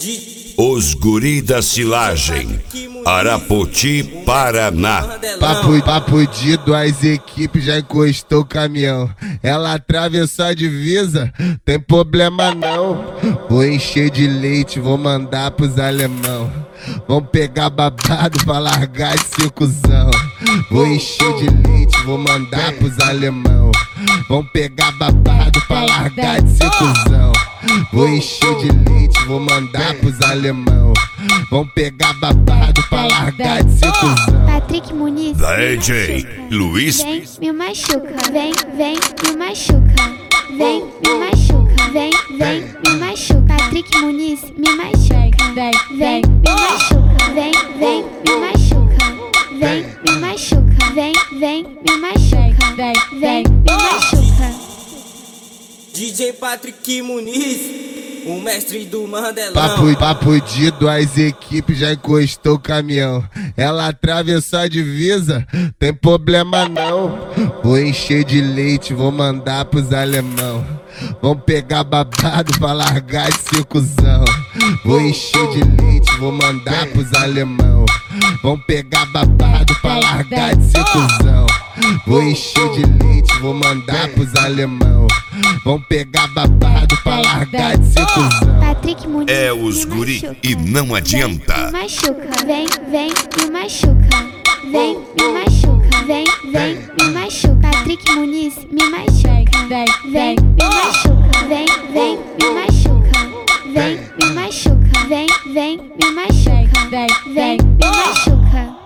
Os guri da silagem, Arapoti, Paraná. Papo de duas equipes, já encostou o caminhão. Ela atravessou a divisa, tem problema não. Vou encher de leite, vou mandar pros alemão. Vão pegar babado pra largar esse cuzão. Vou encher de leite, vou mandar pros alemão. Vão pegar babado pra largar esse cuzão. Vou encher de leite, vou mandar pros alemão. Vão pegar babado pra largar esse cuzão. Patrick Muniz, Da AJ, Luiz. vem, me machuca, vem, me machuca. Vem, me machuca, vem, me machuca. Patrick Muniz, me machuca. Vem, me machuca, vem, me machuca. Vem, me machuca, vem, me machuca. Vem, me machuca. DJ Patrick Muniz, o mestre do Mandelão. Papo de duas equipes, já encostou o caminhão. Ela atravessou a divisa, tem problema não. Vou encher de leite, vou mandar pros alemão. Vão pegar babado pra largar esse cuzão. Vou encher de leite, vou mandar pros alemão. Vão pegar babado pra largar esse cuzão. Vou encher de leite, vou mandar pros alemão. Vão pegar babado pra largar esse cuzão. Patrick Muniz, É os me guri machuca. e não Me adianta. machuca, vem, me machuca. Vem, me machuca, vem, me machuca. Patrick Muniz, me machuca. Vem, me machuca, vem, me machuca. Vem, me machuca, vem, me machuca. Vem, me machuca.